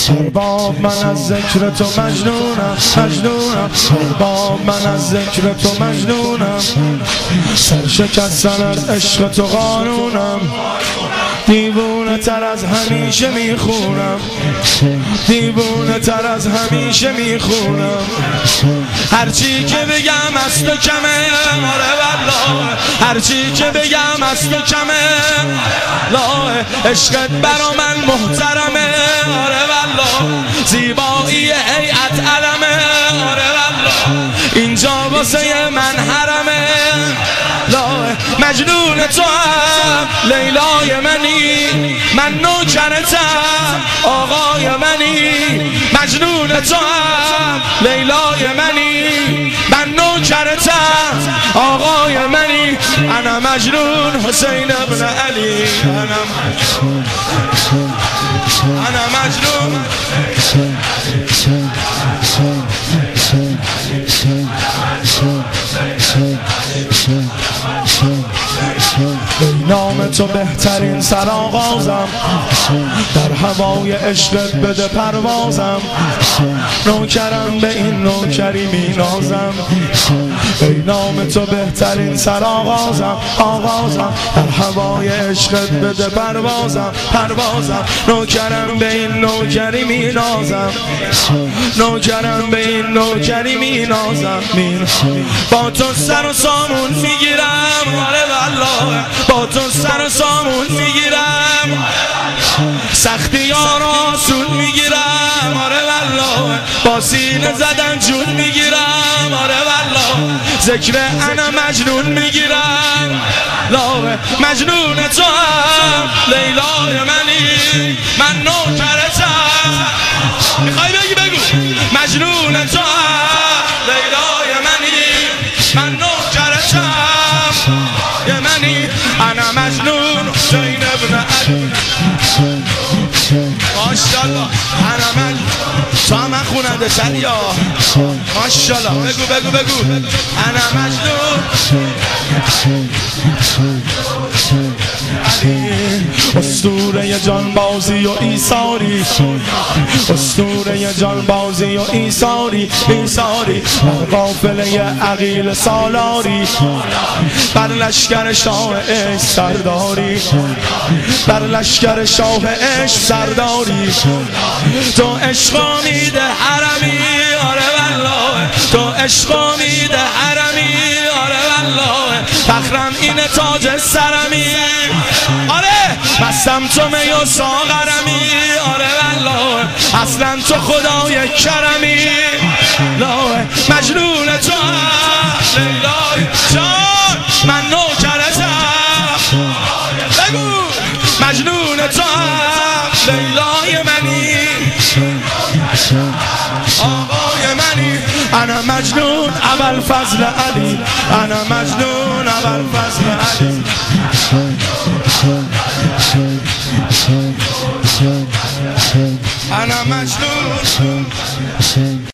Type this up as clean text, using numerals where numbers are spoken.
ارباب من از ذکر تو مجنونم مجنونم ارباب من از ذکر تو مجنونم سرشکستن از عشق تو قانونم دیوونه تر از همیشه میخونم دیوونه تر از همیشه میخونم هرچی که بگم از تو کمه آره والله هرچی که بگم از تو کمه لاه عشقت برا من محترمه آره والله زیبایی هیئت علمه آره والله اینجا واسه من حرمه لاه مجنون تو هم لیلای منی من نوکرتم آقای منی مجنون تو هم لیلای منی من نوکرتم آقای منی انا مجنون حسین ابن علی انا مجنون نام تو بهترین سرآغازم در هوای عشقت بده پروازم نوکرم به این نوکری مینازم ای نام تو بهترین سرآغازم آغازم در هوای عشقت بده پروازم پروازم نوکرم به این نوکری مینازم نوکرم به این نوکری مینازم با تو سر و سامون میگیرم آره والله با تو سر و سامون میگیرم سختی ها را آسون میگیرم آره والله با سینه زدن جون میگیرم آره والله ذکر انا مجنون میگیرم لاه مجنون تو هم لیلای منی من نوکرتم میخوای بگی بگو مجنون تو هم لیلای منی من نوکرتم یه منی انا مجنون حسین ابن علی ماشاءالله انا مجنون تو هم من خوننده شدیا ماشاءالله بگو بگو بگو انا مجنون اسطوره جانبازی و ایثاری اسطوره جانبازی و ایثاری ایثاری بر قافله عقیل سالاری بر لشکر شاه عشق سرداری بر لشکر شاه عشق سرداری تو عشق امید حرمی آره والله تو عشق امید حرمی آره والله فخرم اینه تاج سرمی آره مستم تو می و ساغرمی آره والله اصلا تو خدای کرمی لاه مجنون تو لیلای جان من نوکرتم بگو مجنون تو لیلای منی آقای منی انا مجنون ابوالفضل علی انا مجنون ابوالفضل علی